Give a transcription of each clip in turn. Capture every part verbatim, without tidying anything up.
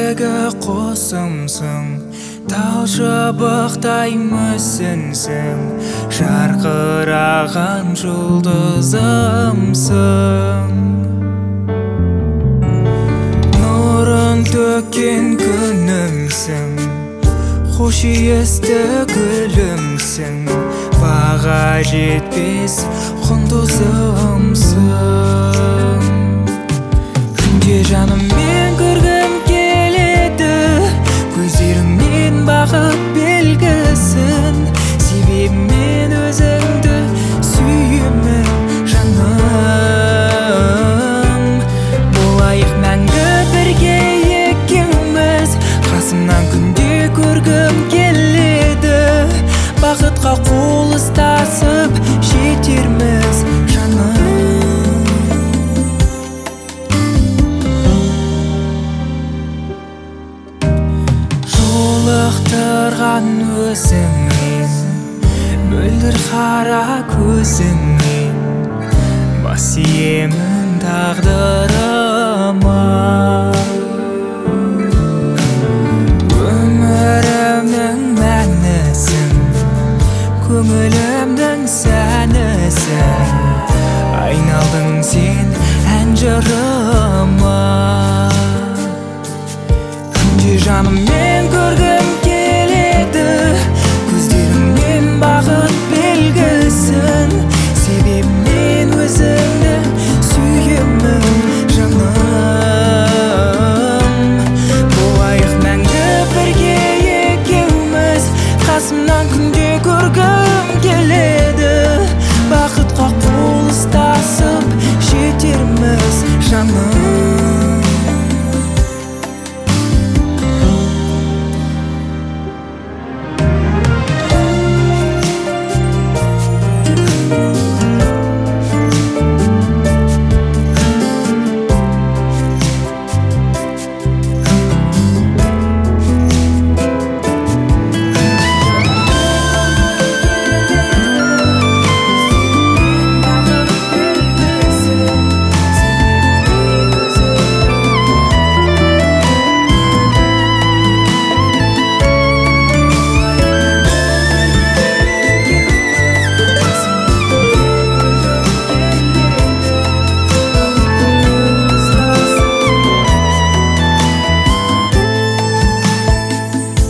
тірегі қосымсың, тал шыбықтай мүсінсің, жарқыраған жұлдызымсың. Нұрын төккен күнімсің, хош иісті гүлімсің, баға жетпес құндызымсың. Күнде жаныммен көргім келеді, көздеріңнен бақыт белгісін, себебі мен өзіңді сүйемін жаным. Болайық мәңгі бірге екеуміз, қасымнан күнде көргім келеді, бақытқа қол ұстасып жетерміз жаным. Жолықтырған өзіңмен, мөлдір қара көзіңмен, бас иемін тағдырыма. Өмірімнің мәнісің, көңілімнің сәнісің, айналдың сен ән жырыма. Күнде жаныммен көргім келеді, көздеріңнен бақыт белгісін, себебі мен өзіңді сүйемін жаным. Болайық мәңгі бірге екеуміз, қасымнан күнде көргім келеді, бақытқа қол ұстасып жетерміз жаным.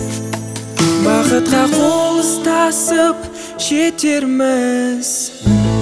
Бақытқа қол ұстасып жетерміз.